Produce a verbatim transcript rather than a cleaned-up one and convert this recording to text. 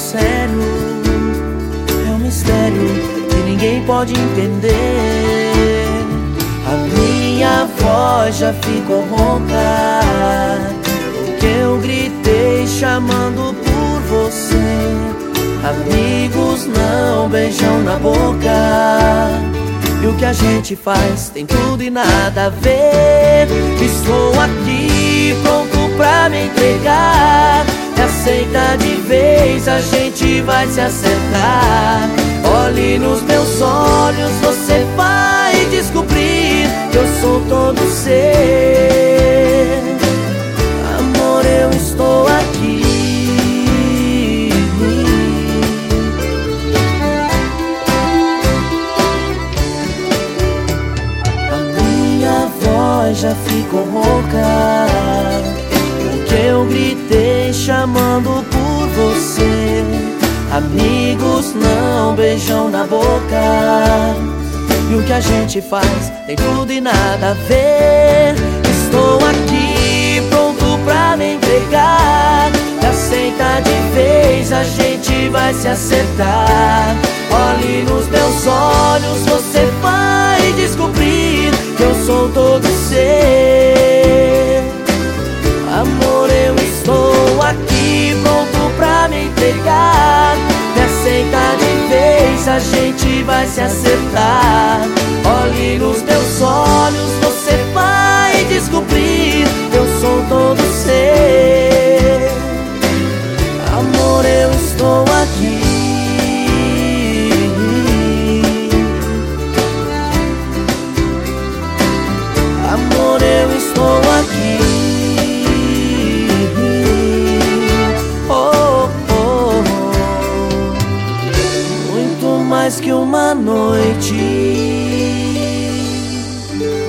sério, é um mistério que ninguém pode entender. A minha voz já ficou rouca, porque eu gritei chamando por você. Amigos não beijam na boca, e o que a gente faz tem tudo e nada a ver. Estou aqui pronto pra me entregar, me aceita de vez, a gente vai se acertar. Olhe nos meus olhos, você vai descobrir que eu sou todo seu. Amor, eu estou aqui. Já ficou rouca, porque eu gritei chamando por você. Amigos não beijam na boca, e o que a gente faz tem tudo e nada a ver. Estou aqui pronto pra me entregar, me aceita de vez, a gente vai se acertar. Olhe nos meus olhos, você vai descobrir que eu sou todo seu. Amor, eu estou aqui pronto pra me entregar, me aceita de vez, a gente vai se acertar. Olhe nos meus olhos, você vai descobrir que eu sou todo seu. Amor, eu estou aqui. Amor, eu estou aqui. Oh, oh, oh. Muito mais que uma noite.